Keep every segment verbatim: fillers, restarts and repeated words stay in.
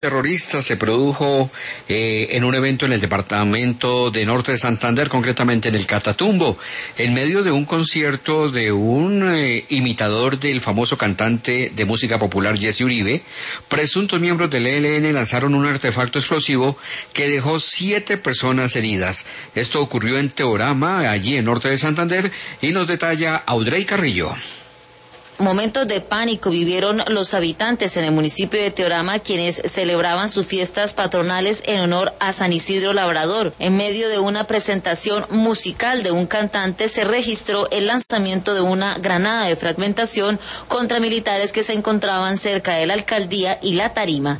Terrorista se produjo eh, en un evento en el departamento de Norte de Santander, concretamente en el Catatumbo, en medio de un concierto de un eh, imitador del famoso cantante de música popular Jesse Uribe. Presuntos miembros del E L N lanzaron un artefacto explosivo que dejó siete personas heridas. Esto ocurrió en Teorama, allí en Norte de Santander, y nos detalla Audrey Carrillo. Momentos de pánico vivieron los habitantes en el municipio de Teorama, quienes celebraban sus fiestas patronales en honor a San Isidro Labrador. En medio de una presentación musical de un cantante se registró el lanzamiento de una granada de fragmentación contra militares que se encontraban cerca de la alcaldía y la tarima.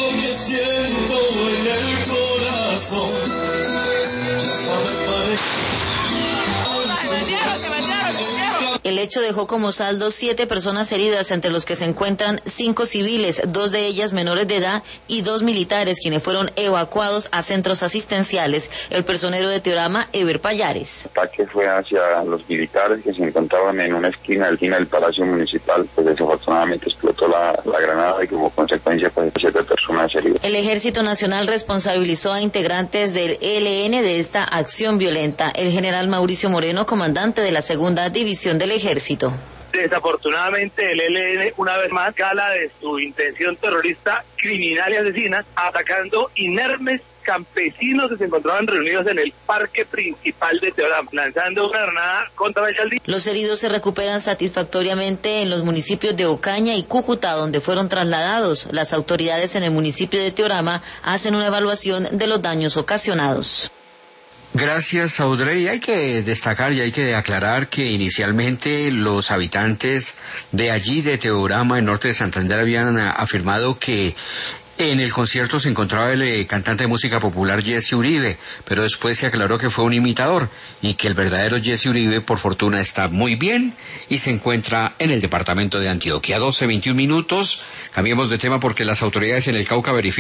El hecho dejó como saldo siete personas heridas, entre los que se encuentran cinco civiles, dos de ellas menores de edad y dos militares, quienes fueron evacuados a centros asistenciales. El personero de Teorama, Eber Payares. El ataque fue hacia los militares que se encontraban en una esquina, al esquina del Palacio Municipal. Pues desafortunadamente explotó la, la granada y como consecuencia pues siete personas heridas. El Ejército Nacional responsabilizó a integrantes del E L N de esta acción violenta. El general Mauricio Moreno, comandante de la segunda división del Ejército. Desafortunadamente el E L N una vez más gala de su intención terrorista, criminal y asesina, atacando inermes campesinos que se encontraban reunidos en el parque principal de Teorama, lanzando una granada contra la alcaldía. Los heridos se recuperan satisfactoriamente en los municipios de Ocaña y Cúcuta, donde fueron trasladados. Las autoridades en el municipio de Teorama hacen una evaluación de los daños ocasionados. Gracias, Audrey. Hay que destacar y hay que aclarar que inicialmente los habitantes de allí, de Teorama, en Norte de Santander, habían afirmado que en el concierto se encontraba el eh, cantante de música popular Jesse Uribe, pero después se aclaró que fue un imitador y que el verdadero Jesse Uribe, por fortuna, está muy bien y se encuentra en el departamento de Antioquia. doce veintiún minutos. Cambiemos de tema porque las autoridades en el Cauca verifican